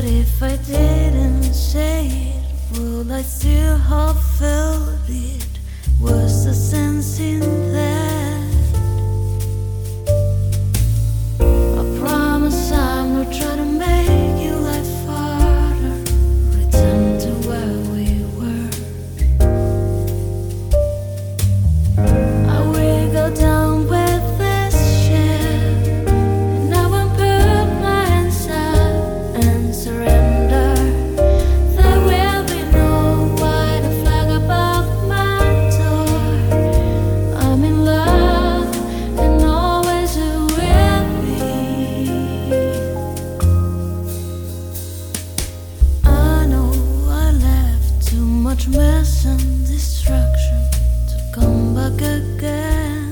if I didn't say it, would I still have felt it? Was the sense in that? I promise I'm not trying to make your life harder. Return to where we were. I will go down with this ship, and I will put my hands up and surrender. There will be no white flag above my door. I'm in love and always will be. I know I left too much mess and destruction to come back again,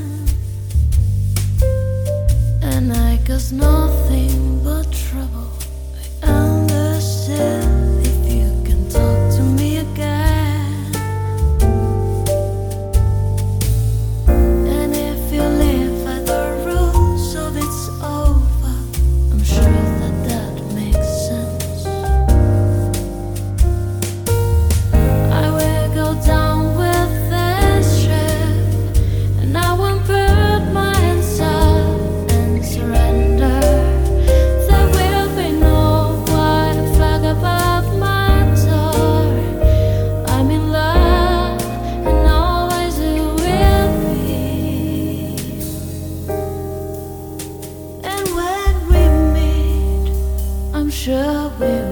and I caused nothing but trouble. I understand if you can talk to me again, and if you live by the rules of it's over, I'm sure that that makes sense. I will go down with this ship, and I won't put my hands up and surrender. There will be no white flag above my door. I'm in love and always will be. And when we meet, I'm sure we